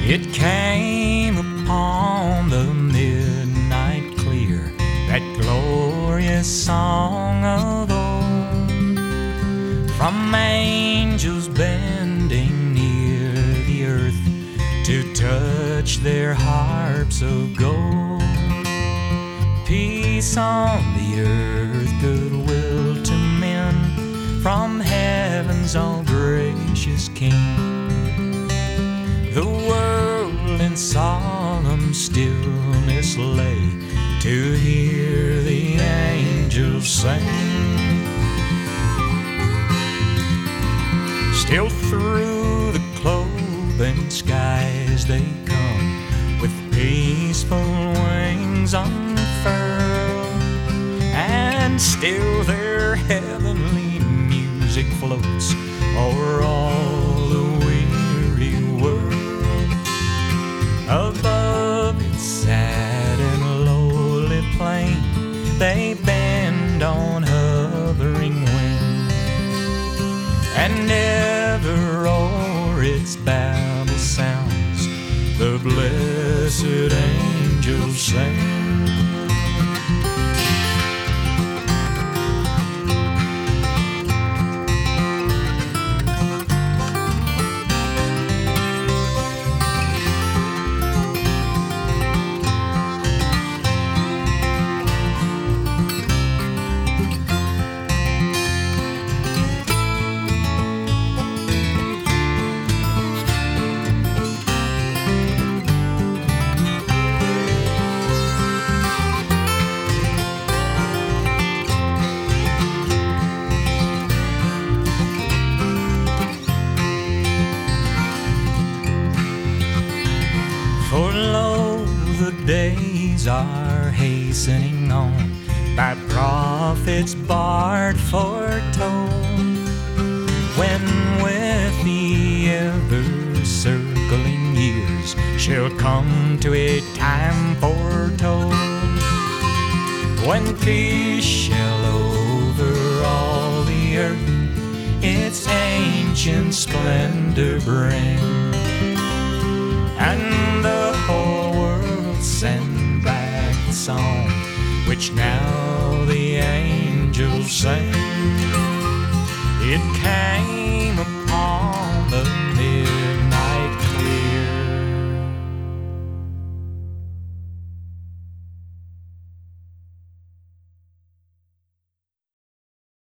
It came upon the midnight clear, that glorious song of old, from angels bending near the earth to touch their harps of gold. Peace on the earth, goodwill to men, from heaven's all gracious King. The world in solemn stillness lay to hear the angels sing. Still through the cloven skies they come, with peaceful wings unfurled, and still their heavenly music floats o'er all the weary world. Above its sad and lowly plain, they bend on hovering wing, and ever o'er its babble sounds the blessed angels sing. For lo, the days are hastening on, by prophets Bard foretold, when with the ever-circling years shall come to a time foretold, when peace shall over all the earth its ancient splendor bring, and the whole world send back the song which now the angels sing. It can